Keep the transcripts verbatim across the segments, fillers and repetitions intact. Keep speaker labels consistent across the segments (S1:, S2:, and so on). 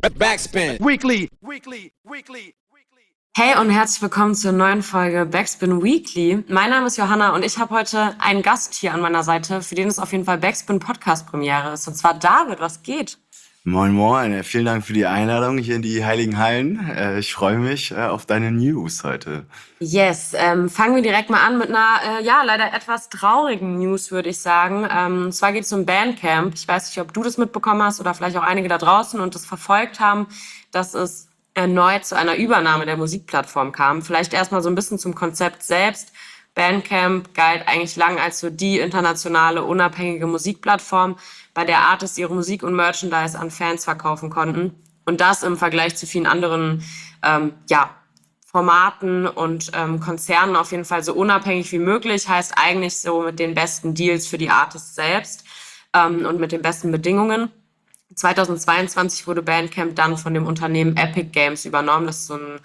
S1: Backspin. Weekly. Weekly. Weekly.
S2: Hey und herzlich willkommen zur neuen Folge Backspin Weekly. Mein Name ist Johanna und ich habe heute einen Gast hier an meiner Seite, für den es auf jeden Fall Backspin Podcast Premiere ist. Und zwar David, was geht?
S3: Moin Moin, vielen Dank für die Einladung hier in die Heiligen Hallen. Ich freue mich auf deine News heute.
S2: Yes, ähm, fangen wir direkt mal an mit einer, äh, ja, leider etwas traurigen News, würde ich sagen. Ähm, und zwar geht es um Bandcamp. Ich weiß nicht, ob du das mitbekommen hast oder vielleicht auch einige da draußen und das verfolgt haben, dass es erneut zu einer Übernahme der Musikplattform kam. Vielleicht erstmal so ein bisschen zum Konzept selbst. Bandcamp galt eigentlich lang als so die internationale, unabhängige Musikplattform, bei der Artists ihre Musik und Merchandise an Fans verkaufen konnten. Und das im Vergleich zu vielen anderen ähm, ja, Formaten und ähm, Konzernen auf jeden Fall so unabhängig wie möglich, heißt eigentlich so mit den besten Deals für die Artists selbst ähm, und mit den besten Bedingungen. zweitausendzweiundzwanzig wurde Bandcamp dann von dem Unternehmen Epic Games übernommen. Das ist so ein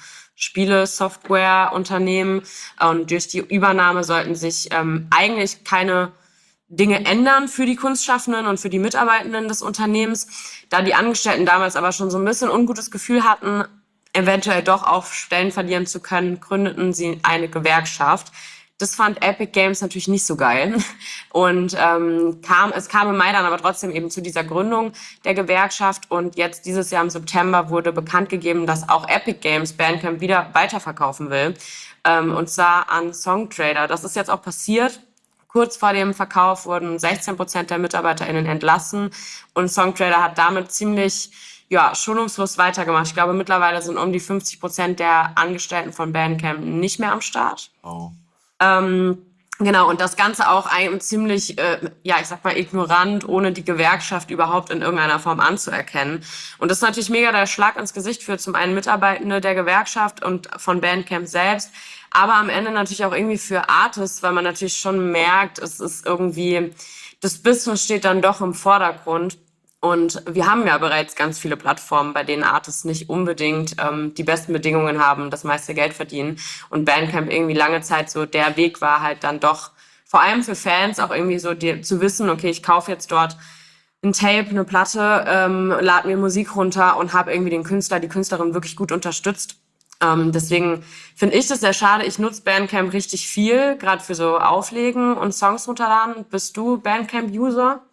S2: Spiele-Software-Unternehmen. Und durch die Übernahme sollten sich ähm, eigentlich keine Dinge ändern für die Kunstschaffenden und für die Mitarbeitenden des Unternehmens. Da die Angestellten damals aber schon so ein bisschen ungutes Gefühl hatten, eventuell doch auch Stellen verlieren zu können, gründeten sie eine Gewerkschaft. Das fand Epic Games natürlich nicht so geil. Und ähm, kam, es kam im Mai dann aber trotzdem eben zu dieser Gründung der Gewerkschaft. Und jetzt dieses Jahr im September wurde bekannt gegeben, dass auch Epic Games Bandcamp wieder weiterverkaufen will. Ähm, und zwar an Songtradr. Das ist jetzt auch passiert. Kurz vor dem Verkauf wurden sechzehn Prozent der MitarbeiterInnen entlassen. Und Songtradr hat damit ziemlich ja, schonungslos weitergemacht. Ich glaube, mittlerweile sind um die fünfzig Prozent der Angestellten von Bandcamp nicht mehr am Start.
S3: Oh.
S2: Ähm, genau, und das Ganze auch ein, ziemlich, äh, ja, ich sag mal, ignorant, ohne die Gewerkschaft überhaupt in irgendeiner Form anzuerkennen. Und das ist natürlich mega der Schlag ins Gesicht für zum einen Mitarbeitende der Gewerkschaft und von Bandcamp selbst, aber am Ende natürlich auch irgendwie für Artists, weil man natürlich schon merkt, es ist irgendwie, das Business steht dann doch im Vordergrund. Und wir haben ja bereits ganz viele Plattformen, bei denen Artists nicht unbedingt ähm, die besten Bedingungen haben, das meiste Geld verdienen. Und Bandcamp irgendwie lange Zeit so der Weg war halt dann doch, vor allem für Fans auch irgendwie so die, zu wissen, okay, ich kaufe jetzt dort ein Tape, eine Platte, ähm, lade mir Musik runter und habe irgendwie den Künstler, die Künstlerin wirklich gut unterstützt. Ähm, deswegen finde ich das sehr schade. Ich nutze Bandcamp richtig viel, gerade für so Auflegen und Songs runterladen. Bist du Bandcamp-User?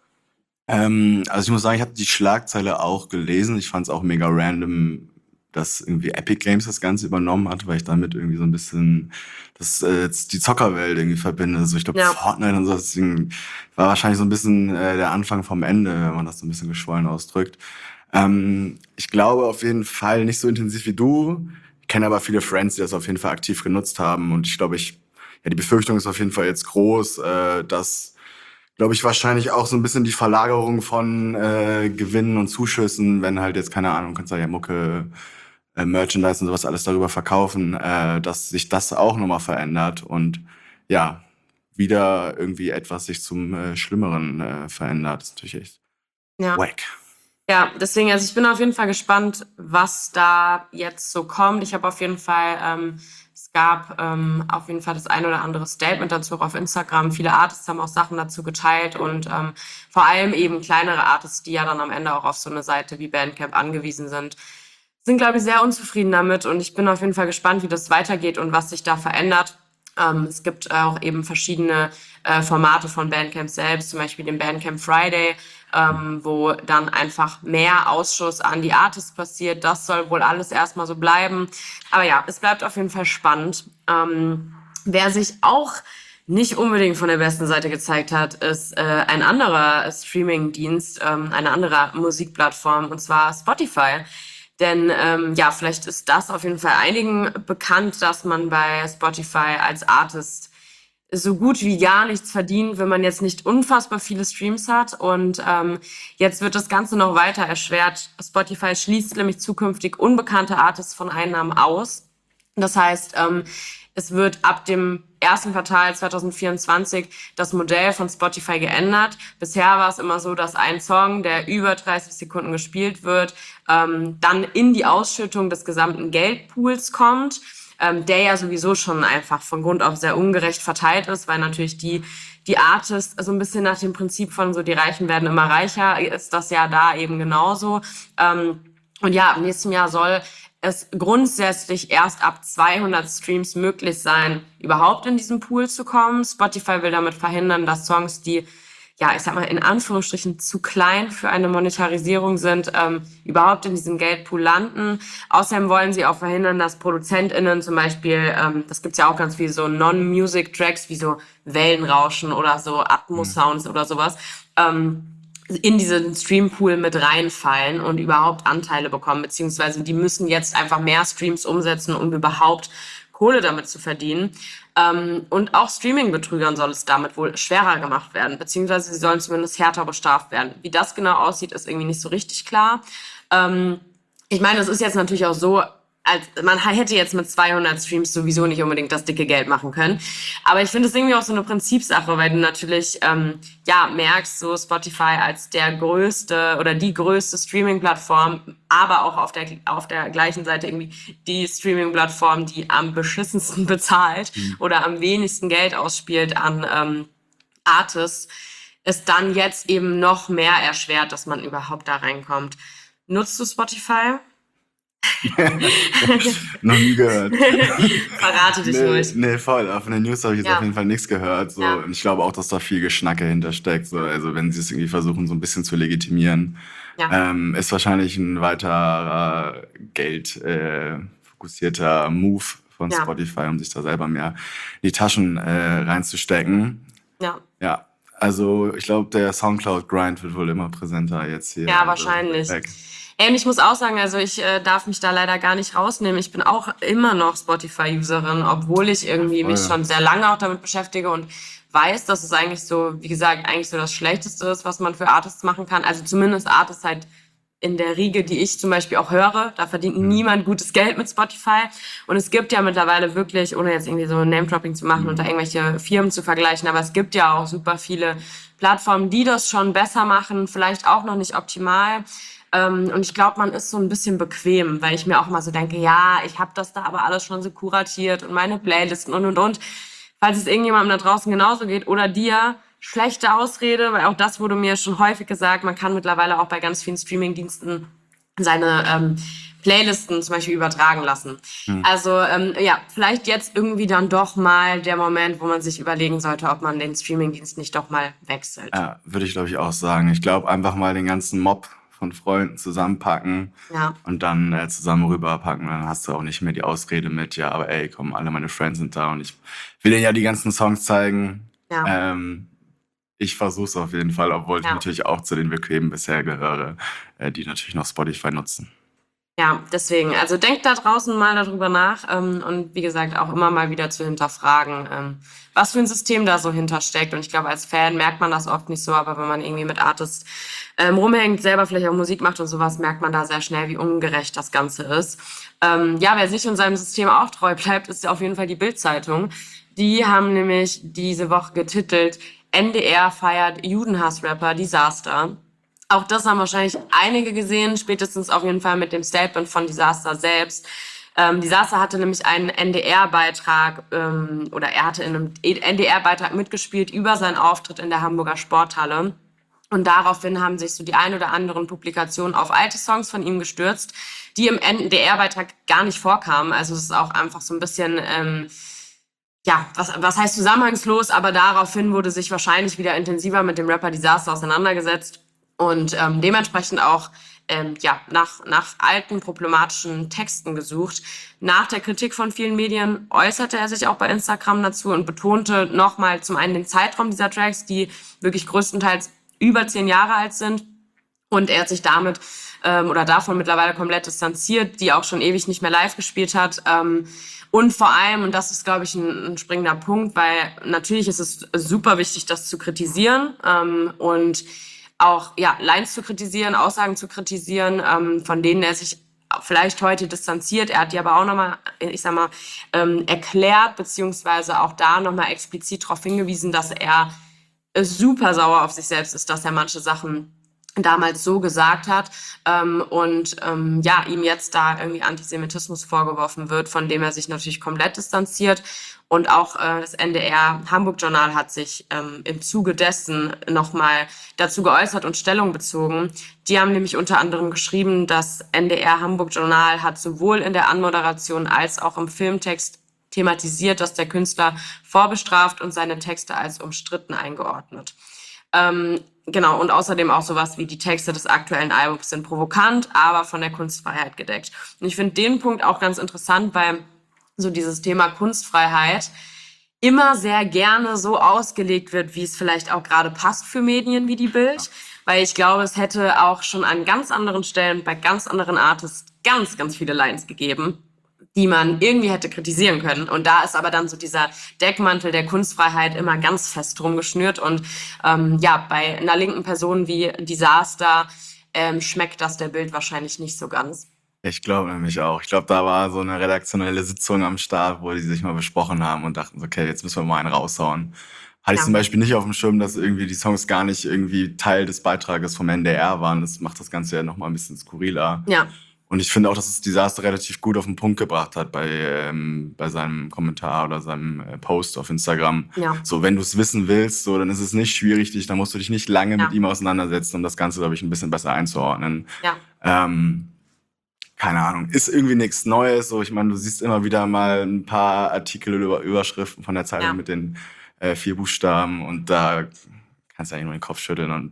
S3: Ähm, also ich muss sagen, ich habe die Schlagzeile auch gelesen. Ich fand es auch mega random, dass irgendwie Epic Games das Ganze übernommen hat, weil ich damit irgendwie so ein bisschen das äh, jetzt die Zockerwelt irgendwie verbinde. Also ich glaube,
S2: Ja.
S3: Fortnite und so, deswegen war wahrscheinlich so ein bisschen äh, der Anfang vom Ende, wenn man das so ein bisschen geschwollen ausdrückt. Ähm, ich glaube auf jeden Fall nicht so intensiv wie du. Ich kenne aber viele Friends, die das auf jeden Fall aktiv genutzt haben. Und ich glaube, ich, ja, die Befürchtung ist auf jeden Fall jetzt groß, äh, dass glaube ich, wahrscheinlich auch so ein bisschen die Verlagerung von äh, Gewinnen und Zuschüssen, wenn halt jetzt, keine Ahnung, kannst du ja Mucke, äh, Merchandise und sowas alles darüber verkaufen, äh, dass sich das auch nochmal verändert und ja, wieder irgendwie etwas sich zum äh, Schlimmeren äh, verändert. Das ist natürlich echt
S2: Ja.
S3: wack.
S2: Ja, deswegen, also ich bin auf jeden Fall gespannt, was da jetzt so kommt. Ich habe auf jeden Fall, ähm, es gab ähm, auf jeden Fall das ein oder andere Statement dazu auch auf Instagram. Viele Artists haben auch Sachen dazu geteilt und ähm, vor allem eben kleinere Artists, die ja dann am Ende auch auf so eine Seite wie Bandcamp angewiesen sind, sind, glaube ich, sehr unzufrieden damit und ich bin auf jeden Fall gespannt, wie das weitergeht und was sich da verändert. Ähm, es gibt auch eben verschiedene äh, Formate von Bandcamp selbst, zum Beispiel den Bandcamp Friday, ähm, wo dann einfach mehr Ausschuss an die Artists passiert. Das soll wohl alles erstmal so bleiben. Aber ja, es bleibt auf jeden Fall spannend. Ähm, wer sich auch nicht unbedingt von der besten Seite gezeigt hat, ist äh, ein anderer Streaming-Dienst, ähm, eine andere Musikplattform, und zwar Spotify. Denn ähm, ja, vielleicht ist das auf jeden Fall einigen bekannt, dass man bei Spotify als Artist so gut wie gar nichts verdient, wenn man jetzt nicht unfassbar viele Streams hat. Und ähm, jetzt wird das Ganze noch weiter erschwert. Spotify schließt nämlich zukünftig unbekannte Artists von Einnahmen aus. Das heißt, ähm, es wird ab dem ersten Quartal zwanzig vierundzwanzig das Modell von Spotify geändert. Bisher war es immer so, dass ein Song, der über dreißig Sekunden gespielt wird, ähm, dann in die Ausschüttung des gesamten Geldpools kommt, ähm, der ja sowieso schon einfach von Grund auf sehr ungerecht verteilt ist, weil natürlich die die Artists so ein bisschen nach dem Prinzip von so die Reichen werden immer reicher, ist das ja da eben genauso. Ähm, Und ja, im nächsten Jahr soll es grundsätzlich erst ab zweihundert Streams möglich sein, überhaupt in diesen Pool zu kommen. Spotify will damit verhindern, dass Songs, die, ja, ich sag mal, in Anführungsstrichen zu klein für eine Monetarisierung sind, ähm, überhaupt in diesem Geldpool landen. Außerdem wollen sie auch verhindern, dass ProduzentInnen zum Beispiel, ähm, das gibt's ja auch ganz viel so Non-Music-Tracks wie so Wellenrauschen oder so Atmos-Sounds oder sowas, ähm, in diesen Streampool mit reinfallen und überhaupt Anteile bekommen, beziehungsweise die müssen jetzt einfach mehr Streams umsetzen, um überhaupt Kohle damit zu verdienen. Ähm, und auch Streaming-Betrügern soll es damit wohl schwerer gemacht werden, beziehungsweise sie sollen zumindest härter bestraft werden. Wie das genau aussieht, ist irgendwie nicht so richtig klar. Ähm, ich meine, es ist jetzt natürlich auch so, als man hätte jetzt mit zweihundert Streams sowieso nicht unbedingt das dicke Geld machen können. Aber ich finde es irgendwie auch so eine Prinzipsache, weil du natürlich ähm, ja merkst, so Spotify als der größte oder die größte Streaming-Plattform, aber auch auf der auf der gleichen Seite irgendwie die Streaming-Plattform, die am beschissensten bezahlt mhm. oder am wenigsten Geld ausspielt an ähm, Artists, ist dann jetzt eben noch mehr erschwert, dass man überhaupt da reinkommt. Nutzt du Spotify?
S3: Noch nie gehört.
S2: Verrate dich
S3: nee,
S2: ruhig.
S3: Nee, voll. Von den News habe ich jetzt
S2: ja.
S3: auf jeden Fall nichts gehört. So.
S2: Ja.
S3: Und ich glaube auch, dass da viel Geschnacke hintersteckt. So. Also wenn sie es irgendwie versuchen, so ein bisschen zu legitimieren, ja. ähm, ist wahrscheinlich ein weiterer Geld äh, fokussierter Move von ja. Spotify, um sich da selber mehr in die Taschen äh, reinzustecken.
S2: Ja.
S3: Ja. Also ich glaube, der Soundcloud-Grind wird wohl immer präsenter jetzt hier.
S2: Ja, wahrscheinlich.
S3: Weg.
S2: Ey, und ich muss auch sagen, also ich äh, darf mich da leider gar nicht rausnehmen. Ich bin auch immer noch Spotify-Userin, obwohl ich irgendwie mich schon sehr lange auch damit beschäftige und weiß, dass es eigentlich so, wie gesagt, eigentlich so das Schlechteste ist, was man für Artists machen kann. Also zumindest Artists halt in der Riege, die ich zum Beispiel auch höre. Da verdient mhm. niemand gutes Geld mit Spotify. Und es gibt ja mittlerweile wirklich, ohne jetzt irgendwie so Name-Dropping zu machen mhm. und da irgendwelche Firmen zu vergleichen, aber es gibt ja auch super viele Plattformen, die das schon besser machen, vielleicht auch noch nicht optimal. Ähm, und ich glaube, man ist so ein bisschen bequem, weil ich mir auch mal so denke, ja, ich habe das da aber alles schon so kuratiert und meine Playlisten und, und, und. Falls es irgendjemandem da draußen genauso geht oder dir, schlechte Ausrede, weil auch das wurde mir schon häufig gesagt, man kann mittlerweile auch bei ganz vielen Streamingdiensten seine ähm, Playlisten zum Beispiel übertragen lassen. Hm. Also ähm, ja, vielleicht jetzt irgendwie dann doch mal der Moment, wo man sich überlegen sollte, ob man den Streamingdienst nicht doch mal wechselt.
S3: Ja, würde ich glaube ich auch sagen. Ich glaube einfach mal den ganzen Mob von Freunden zusammenpacken
S2: ja.
S3: und dann äh, zusammen rüberpacken. Dann hast du auch nicht mehr die Ausrede mit, ja, aber ey, komm, alle meine Friends sind da und ich will denen ja die ganzen Songs zeigen.
S2: Ja.
S3: Ähm, ich versuch's auf jeden Fall, obwohl ja. ich natürlich auch zu den Bequemen bisher gehöre, äh, die natürlich noch Spotify nutzen.
S2: Ja, deswegen, also denkt da draußen mal darüber nach ähm, und wie gesagt auch immer mal wieder zu hinterfragen, ähm, was für ein System da so hintersteckt. Und ich glaube, als Fan merkt man das oft nicht so, aber wenn man irgendwie mit Artists ähm, rumhängt, selber vielleicht auch Musik macht und sowas, merkt man da sehr schnell, wie ungerecht das Ganze ist. Ähm, ja, wer sich und seinem System auch treu bleibt, ist ja auf jeden Fall die Bild-Zeitung. Die haben nämlich diese Woche getitelt, N D R feiert Judenhass-Rapper Disaster. Auch das haben wahrscheinlich einige gesehen, spätestens auf jeden Fall mit dem Statement von Disaster selbst. Ähm, Disaster hatte nämlich einen N D R-Beitrag, ähm, oder er hatte in einem N D R-Beitrag mitgespielt über seinen Auftritt in der Hamburger Sporthalle. Und daraufhin haben sich so die ein oder anderen Publikationen auf alte Songs von ihm gestürzt, die im N D R-Beitrag gar nicht vorkamen. Also es ist auch einfach so ein bisschen... Ähm, Ja, was, was heißt zusammenhangslos, aber daraufhin wurde sich wahrscheinlich wieder intensiver mit dem Rapper Disaster auseinandergesetzt und ähm, dementsprechend auch ähm, ja, nach, nach alten problematischen Texten gesucht. Nach der Kritik von vielen Medien äußerte er sich auch bei Instagram dazu und betonte nochmal zum einen den Zeitraum dieser Tracks, die wirklich größtenteils über zehn Jahre alt sind. Und er hat sich damit ähm, oder davon mittlerweile komplett distanziert, die auch schon ewig nicht mehr live gespielt hat. Ähm, und vor allem, und das ist, glaube ich, ein, ein springender Punkt, weil natürlich ist es super wichtig, das zu kritisieren ähm, und auch ja Lines zu kritisieren, Aussagen zu kritisieren, ähm, von denen er sich vielleicht heute distanziert. Er hat die aber auch nochmal, ich sag mal, ähm, erklärt, beziehungsweise auch da nochmal explizit darauf hingewiesen, dass er super sauer auf sich selbst ist, dass er manche Sachen damals so gesagt hat ähm, und ähm, ja ihm jetzt da irgendwie Antisemitismus vorgeworfen wird, von dem er sich natürlich komplett distanziert. Und auch äh, das N D R Hamburg Journal hat sich ähm, im Zuge dessen nochmal dazu geäußert und Stellung bezogen. Die haben nämlich unter anderem geschrieben, das N D R Hamburg Journal hat sowohl in der Anmoderation als auch im Filmtext thematisiert, dass der Künstler vorbestraft und seine Texte als umstritten eingeordnet. Ähm, genau, und außerdem auch sowas wie die Texte des aktuellen Albums sind provokant, aber von der Kunstfreiheit gedeckt. Und ich finde den Punkt auch ganz interessant, weil so dieses Thema Kunstfreiheit immer sehr gerne so ausgelegt wird, wie es vielleicht auch gerade passt für Medien wie die Bild. Weil ich glaube, es hätte auch schon an ganz anderen Stellen bei ganz anderen Artists ganz, ganz viele Lines gegeben, die man irgendwie hätte kritisieren können. Und da ist aber dann so dieser Deckmantel der Kunstfreiheit immer ganz fest drum geschnürt. Und ähm, ja, bei einer linken Person wie Disaster ähm, schmeckt das der Bild wahrscheinlich nicht so ganz.
S3: Ich glaube nämlich auch. Ich glaube, da war so eine redaktionelle Sitzung am Start, wo die sich mal besprochen haben und dachten, so, okay, jetzt müssen wir mal einen raushauen. Hatte ich
S2: Ja.
S3: zum Beispiel nicht auf dem Schirm, dass irgendwie die Songs gar nicht irgendwie Teil des Beitrages vom N D R waren. Das macht das Ganze ja nochmal ein bisschen skurriler.
S2: Ja,
S3: Und ich finde auch, dass es Disaster relativ gut auf den Punkt gebracht hat bei, ähm, bei seinem Kommentar oder seinem äh, Post auf Instagram.
S2: ja,
S3: So, wenn du es wissen willst, so, dann ist es nicht schwierig, dich, dann musst du dich nicht lange
S2: Ja.
S3: mit ihm auseinandersetzen, um das Ganze, glaube ich, ein bisschen besser einzuordnen.
S2: ja,
S3: Ähm, keine Ahnung, ist irgendwie nichts Neues. So, ich meine, du siehst immer wieder mal ein paar Artikel oder Überschriften von der Zeitung
S2: Ja.
S3: mit den äh, vier Buchstaben und da kannst du eigentlich nur den Kopf schütteln und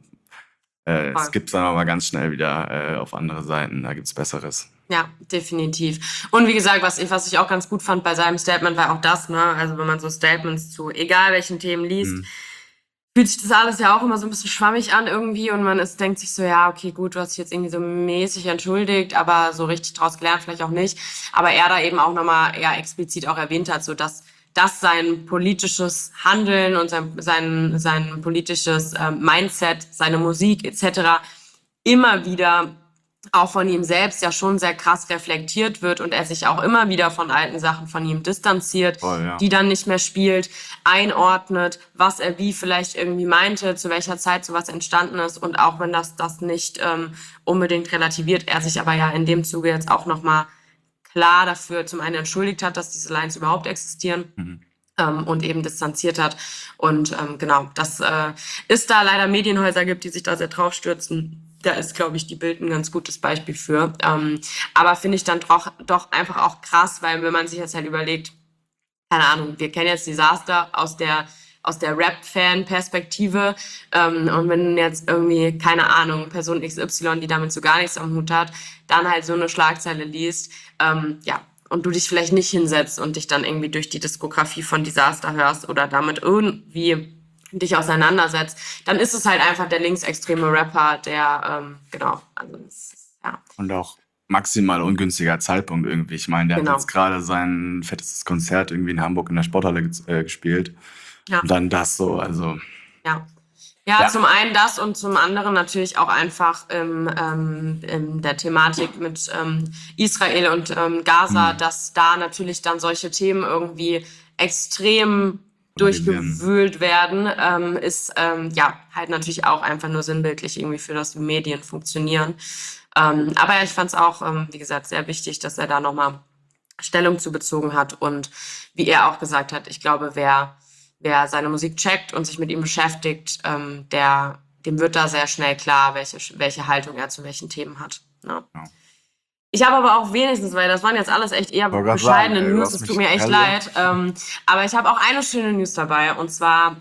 S3: äh,
S2: Voll.
S3: es gibt dann aber ganz schnell wieder äh, auf andere Seiten, da gibt's Besseres.
S2: ja, definitiv. Und wie gesagt, was ich, was ich auch ganz gut fand bei seinem Statement, war auch das, ne? Also wenn man so Statements zu egal welchen Themen liest,
S3: Mhm.
S2: fühlt sich das alles ja auch immer so ein bisschen schwammig an irgendwie und man ist, denkt sich so, ja, okay, gut, du hast dich jetzt irgendwie so mäßig entschuldigt, aber so richtig draus gelernt vielleicht auch nicht. Aber er da eben auch nochmal eher explizit auch erwähnt hat, so dass das sein politisches Handeln und sein, sein, sein politisches ähm, Mindset, seine Musik et cetera immer wieder auch von ihm selbst ja schon sehr krass reflektiert wird und er sich auch immer wieder von alten Sachen von ihm distanziert,
S3: Voll, ja.
S2: die dann nicht mehr spielt, einordnet, was er wie vielleicht irgendwie meinte, zu welcher Zeit sowas entstanden ist und auch wenn das das nicht ähm, unbedingt relativiert, er sich aber ja in dem Zuge jetzt auch nochmal klar dafür zum einen entschuldigt hat, dass diese Lines überhaupt existieren.
S3: Mhm.
S2: Ähm, und eben distanziert hat. Und ähm, genau, dass äh, es da leider Medienhäuser gibt, die sich da sehr drauf stürzen. Da ist, glaube ich, die Bild ein ganz gutes Beispiel für. Ähm, aber finde ich dann doch, doch einfach auch krass, weil wenn man sich jetzt halt überlegt, keine Ahnung, wir kennen jetzt Disaster aus der aus der Rap-Fan-Perspektive ähm, und wenn jetzt irgendwie, keine Ahnung, Person X Y, die damit so gar nichts am Hut hat, dann halt so eine Schlagzeile liest, ähm, ja, und du dich vielleicht nicht hinsetzt und dich dann irgendwie durch die Diskografie von Disaster hörst oder damit irgendwie dich auseinandersetzt, dann ist es halt einfach der linksextreme Rapper, der, ähm, genau, also das ist, ja,
S3: Und auch maximal ungünstiger Zeitpunkt irgendwie. Ich meine, der
S2: Genau.
S3: hat jetzt gerade sein fettestes Konzert irgendwie in Hamburg in der Sporthalle ges- äh, gespielt.
S2: Ja.
S3: Und dann das so, also
S2: ja. Ja,
S3: Ja.
S2: zum einen das und zum anderen natürlich auch einfach im, ähm, in der Thematik mit ähm, Israel und ähm, Gaza,
S3: Mhm.
S2: dass da natürlich dann solche Themen irgendwie extrem
S3: Polarisieren.
S2: durchgewühlt werden, ähm, ist ähm, ja halt natürlich auch einfach nur sinnbildlich irgendwie für das, wie Medien funktionieren. Ähm, aber ja, ich fand es auch, ähm, wie gesagt, sehr wichtig, dass er da nochmal Stellung zu bezogen hat und wie er auch gesagt hat, ich glaube, wer wer seine Musik checkt und sich mit ihm beschäftigt, ähm, der, dem wird da sehr schnell klar, welche, welche Haltung er zu welchen Themen hat. Ne?
S3: Ja.
S2: Ich habe aber auch wenigstens, weil das waren jetzt alles echt eher
S3: Wollte grad
S2: bescheidene
S3: sagen, ey, du
S2: News,
S3: hast
S2: es
S3: mich
S2: tut mir echt
S3: helle-
S2: leid. Ähm, aber ich habe auch eine schöne News dabei und zwar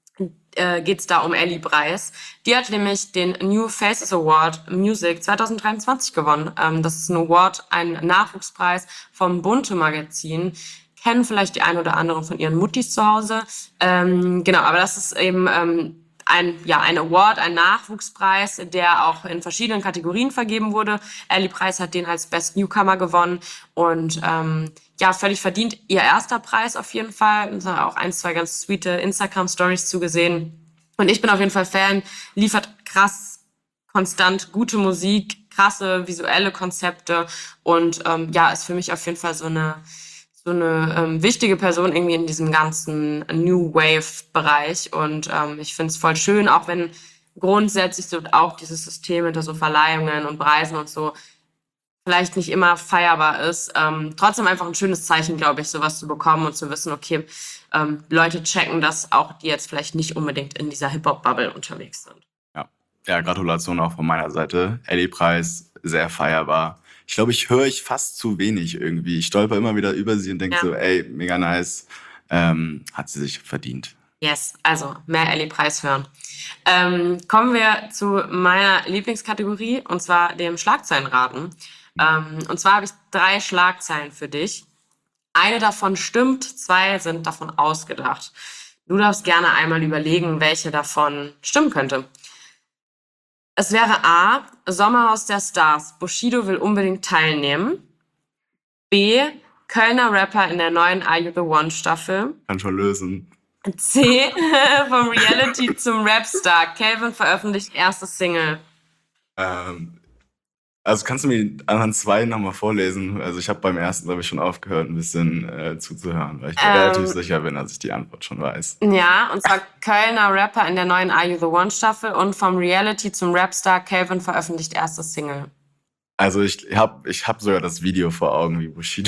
S2: äh, geht es da um Ellie Breis. Die hat nämlich den New Faces Award Music zwanzig dreiundzwanzig gewonnen. Ähm, das ist ein Award, ein Nachwuchspreis vom Bunte Magazin. Kennen vielleicht die ein oder anderen von ihren Muttis zu Hause. Ähm, genau, aber das ist eben ähm, ein, ja, ein Award, ein Nachwuchspreis, der auch in verschiedenen Kategorien vergeben wurde. Ellie Preis hat den als Best Newcomer gewonnen und ähm, ja, völlig verdient. Ihr erster Preis auf jeden Fall. Da auch ein, zwei ganz sweete Instagram-Stories zugesehen. Und ich bin auf jeden Fall Fan, liefert krass konstant gute Musik, krasse visuelle Konzepte und ähm, ja, ist für mich auf jeden Fall so eine so eine ähm, wichtige Person irgendwie in diesem ganzen New Wave-Bereich. Und ähm, ich finde es voll schön, auch wenn grundsätzlich so auch dieses System hinter so Verleihungen und Preisen und so vielleicht nicht immer feierbar ist. Ähm, trotzdem einfach ein schönes Zeichen, glaube ich, sowas zu bekommen und zu wissen, okay, ähm, Leute checken das auch, die jetzt vielleicht nicht unbedingt in dieser Hip-Hop-Bubble unterwegs sind.
S3: Ja. Ja, Gratulation auch von meiner Seite. Ellie-Preis, sehr feierbar. Ich glaube, ich höre ich fast zu wenig irgendwie. Ich stolper immer wieder über sie und denke
S2: Ja.
S3: so, ey, mega nice. Ähm, hat sie sich verdient.
S2: Yes, also mehr Ellie-Preis hören. Ähm, kommen wir zu meiner Lieblingskategorie, und zwar dem Schlagzeilenraten. Ähm, und zwar habe ich drei Schlagzeilen für dich. Eine davon stimmt, zwei sind davon ausgedacht. Du darfst gerne einmal überlegen, welche davon stimmen könnte. Es wäre A, Sommerhaus der Stars, Bushido will unbedingt teilnehmen. B, Kölner Rapper in der neuen Are You The One Staffel.
S3: Kann schon lösen.
S2: C, vom Reality zum Rapstar, Calvin veröffentlicht erste Single.
S3: Ähm, also kannst du mir die anderen zwei nochmal vorlesen? Also ich habe beim ersten, glaube ich, schon aufgehört, ein bisschen äh, zuzuhören, weil ich mir
S2: Ähm,
S3: relativ sicher bin, dass ich die Antwort schon weiß.
S2: Ja, und zwar Kölner Rapper in der neuen Are You The One Staffel und vom Reality zum Rapstar, Calvin veröffentlicht erste Single.
S3: Also ich habe ich hab sogar das Video vor Augen wie Bushido.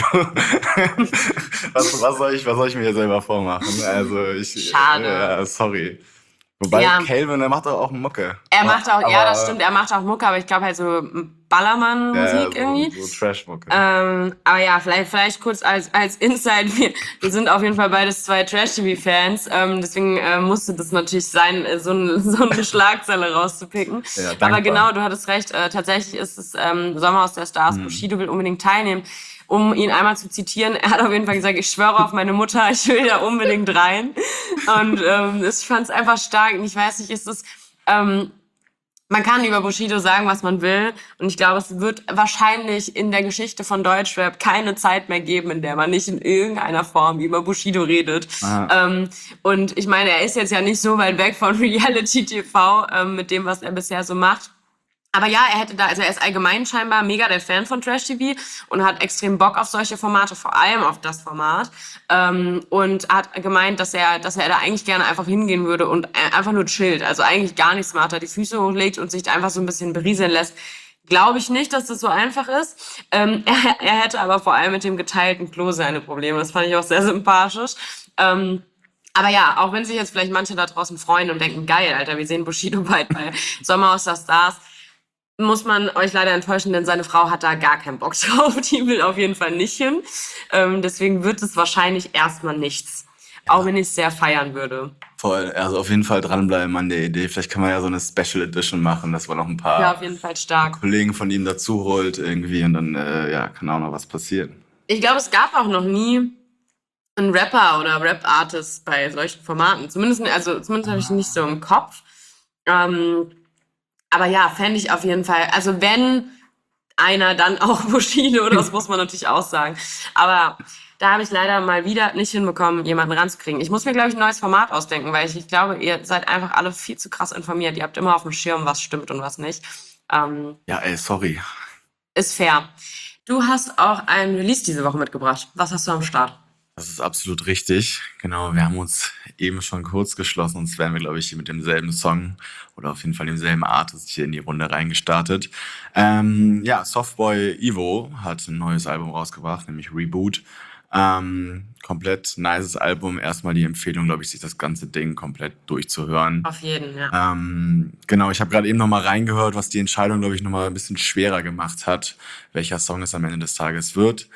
S3: was, was, soll ich, was soll ich mir hier selber vormachen? Also ich,
S2: Schade.
S3: Ja, sorry. Wobei
S2: Ja.
S3: Calvin, der macht doch auch Mucke.
S2: Er macht auch, ja,
S3: Aber-
S2: das stimmt, er macht auch Mucke, aber ich glaube halt so Ballermann-Musik
S3: ja,
S2: irgendwie.
S3: so, so Trash-Mucke.
S2: Ähm, aber ja, vielleicht, vielleicht kurz als, als Insight. Wir, wir sind auf jeden Fall beides zwei Trash-T V-Fans. Ähm, deswegen äh, musste das natürlich sein, äh, so, ein, so eine Schlagzeile rauszupicken.
S3: Ja, dankbar.
S2: aber genau, du hattest recht. Äh, tatsächlich ist es ähm, Sommerhaus der Stars. Bushido will unbedingt teilnehmen. Um ihn einmal zu zitieren, er hat auf jeden Fall gesagt, ich schwöre auf meine Mutter, ich will da unbedingt rein. Und ähm, ich fand es einfach stark. Und ich weiß nicht, ist es... Ähm, Man kann über Bushido sagen, was man will. Und ich glaube, es wird wahrscheinlich in der Geschichte von Deutschrap keine Zeit mehr geben, in der man nicht in irgendeiner Form über Bushido redet. Ähm, und ich meine, er ist jetzt ja nicht so weit weg von Reality T V ähm, mit dem, was er bisher so macht. Aber ja, er hätte da, also er ist allgemein scheinbar mega der Fan von Trash T V und hat extrem Bock auf solche Formate, vor allem auf das Format. Ähm, und hat gemeint, dass er, dass er da eigentlich gerne einfach hingehen würde und einfach nur chillt. Also eigentlich gar nichts macht, da die Füße hochlegt und sich da einfach so ein bisschen berieseln lässt. Glaube ich nicht, dass das so einfach ist. Ähm, er, er hätte aber vor allem mit dem geteilten Klo seine Probleme. Das fand ich auch sehr sympathisch. Ähm, Aber ja, auch wenn sich jetzt vielleicht manche da draußen freuen und denken, geil, Alter, wir sehen Bushido bald bei Sommerhaus der Stars, muss man euch leider enttäuschen, denn seine Frau hat da gar keinen Bock drauf. Die will auf jeden Fall nicht hin. Ähm, deswegen wird es wahrscheinlich erstmal nichts. Auch wenn ich es sehr feiern würde.
S3: Voll, also auf jeden Fall dranbleiben an der Idee. Vielleicht kann man ja so eine Special Edition machen, dass man noch ein paar
S2: Ja, auf jeden Fall stark.
S3: Kollegen von ihm dazu holt irgendwie und dann äh, ja, kann auch noch was passieren.
S2: Ich glaube, es gab auch noch nie einen Rapper oder Rap-Artist bei solchen Formaten. Zumindest, also, zumindest habe ich ihn nicht so im Kopf. Ähm, aber ja, fände ich auf jeden Fall. Also wenn einer, dann auch Bushido, das muss man natürlich auch sagen. Aber da habe ich leider mal wieder nicht hinbekommen, jemanden ranzukriegen. Ich muss mir, glaube ich, ein neues Format ausdenken, weil ich, ich glaube, ihr seid einfach alle viel zu krass informiert. Ihr habt immer auf dem Schirm, was stimmt und was nicht. Ähm,
S3: Ja, ey, sorry.
S2: ist fair. Du hast auch ein Release diese Woche mitgebracht. Was hast du am Start?
S3: Das ist absolut richtig. Genau, wir haben uns eben schon kurz geschlossen und werden wir, glaube ich, hier mit demselben Song oder auf jeden Fall demselben Artist hier in die Runde reingestartet. Ähm, ja, Softboy Evo hat ein neues Album rausgebracht, nämlich Reboot. Ähm, komplett nices Album. Erstmal die Empfehlung, glaube ich, sich das ganze Ding komplett durchzuhören.
S2: Auf jeden, ja.
S3: Ähm, genau, ich habe gerade eben nochmal reingehört, was die Entscheidung, glaube ich, nochmal ein bisschen schwerer gemacht hat, welcher Song es am Ende des Tages wird.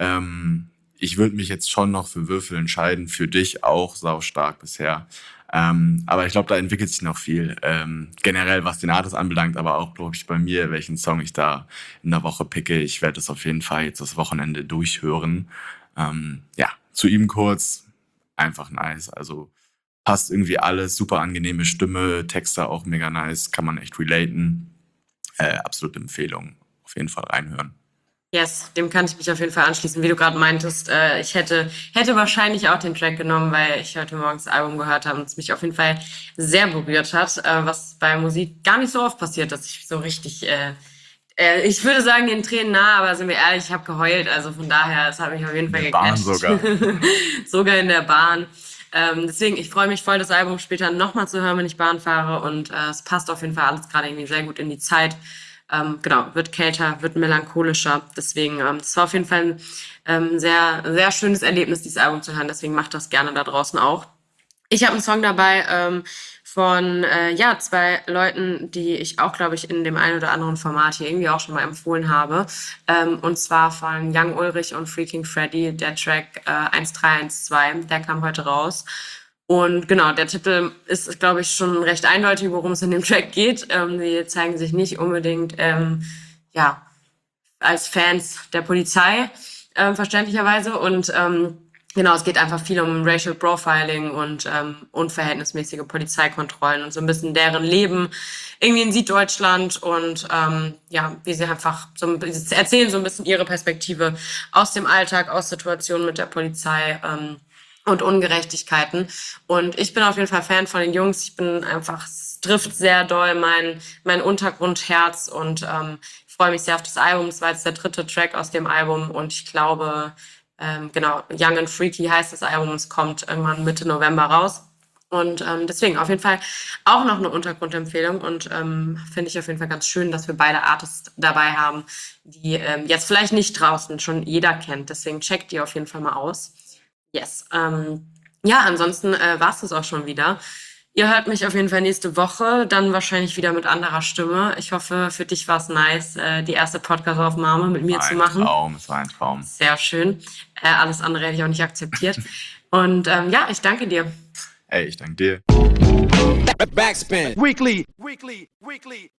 S3: Ähm, ich würde mich jetzt schon noch für Würfel entscheiden, für dich auch saustark bisher. Ähm, aber ich glaube, da entwickelt sich noch viel. Ähm, generell, was den Artist anbelangt, aber auch, glaube ich, bei mir, welchen Song ich da in der Woche picke. Ich werde es auf jeden Fall jetzt das Wochenende durchhören. Ähm, ja, zu ihm kurz, einfach nice. Also passt irgendwie alles, super angenehme Stimme, Texte auch mega nice, kann man echt relaten. Äh, absolute Empfehlung, auf jeden Fall reinhören.
S2: Yes, dem kann ich mich auf jeden Fall anschließen. Wie du gerade meintest, äh, ich hätte, hätte wahrscheinlich auch den Track genommen, weil ich heute Morgen das Album gehört habe und es mich auf jeden Fall sehr berührt hat, äh, was bei Musik gar nicht so oft passiert, dass ich so richtig, äh, äh, ich würde sagen, den Tränen nah, aber sind wir ehrlich, ich habe geheult, also von daher, es hat mich auf jeden Fall
S3: In der Bahn
S2: gecatcht.
S3: sogar.
S2: Sogar in der Bahn. Ähm, deswegen, ich freue mich voll, das Album später nochmal zu hören, wenn ich Bahn fahre und äh, es passt auf jeden Fall alles gerade irgendwie sehr gut in die Zeit. ähm, genau, wird kälter, wird melancholischer. Deswegen, ähm, das war auf jeden Fall ein ähm, sehr, sehr schönes Erlebnis, dieses Album zu hören. Deswegen macht das gerne da draußen auch. Ich habe einen Song dabei ähm, von äh, ja zwei Leuten, die ich auch, glaube ich, in dem einen oder anderen Format hier irgendwie auch schon mal empfohlen habe. Ähm, und zwar von Young Ulrich und Freaking Freddy, der Track äh, eins drei eins zwei, der kam heute raus. Und genau, der Titel ist, glaube ich, schon recht eindeutig, worum es in dem Track geht. Ähm, die zeigen sich nicht unbedingt ähm, ja als Fans der Polizei, ähm, verständlicherweise. Und ähm, genau, es geht einfach viel um Racial Profiling und ähm, unverhältnismäßige Polizeikontrollen und so ein bisschen deren Leben irgendwie in Süddeutschland und ähm, ja, wie sie einfach so ein bisschen, sie erzählen so ein bisschen ihre Perspektive aus dem Alltag, aus Situationen mit der Polizei ähm, und Ungerechtigkeiten. Und ich bin auf jeden Fall Fan von den Jungs. Ich bin einfach, es trifft sehr doll mein, mein Untergrundherz und ähm, ich freue mich sehr auf das Album. Es war jetzt der dritte Track aus dem Album und ich glaube, ähm, genau, Young and Freaky heißt das Album. Es kommt irgendwann Mitte November raus. Und ähm, deswegen auf jeden Fall auch noch eine Untergrundempfehlung und ähm, finde ich auf jeden Fall ganz schön, dass wir beide Artists dabei haben, die ähm, jetzt vielleicht nicht draußen schon jeder kennt. Deswegen checkt die auf jeden Fall mal aus. Yes. Ähm, ja, ansonsten äh, war es das auch schon wieder. Ihr hört mich auf jeden Fall nächste Woche, dann wahrscheinlich wieder mit anderer Stimme. Ich hoffe, für dich war es nice, äh, die erste Podcast-Aufnahme mit mir zu machen.
S3: Ein Traum, es war ein Traum.
S2: Sehr schön. Äh, alles andere hätte ich auch nicht akzeptiert. Und ähm, ja, ich danke dir.
S3: Ey, ich danke dir.
S1: Backspin. Weekly, weekly, weekly.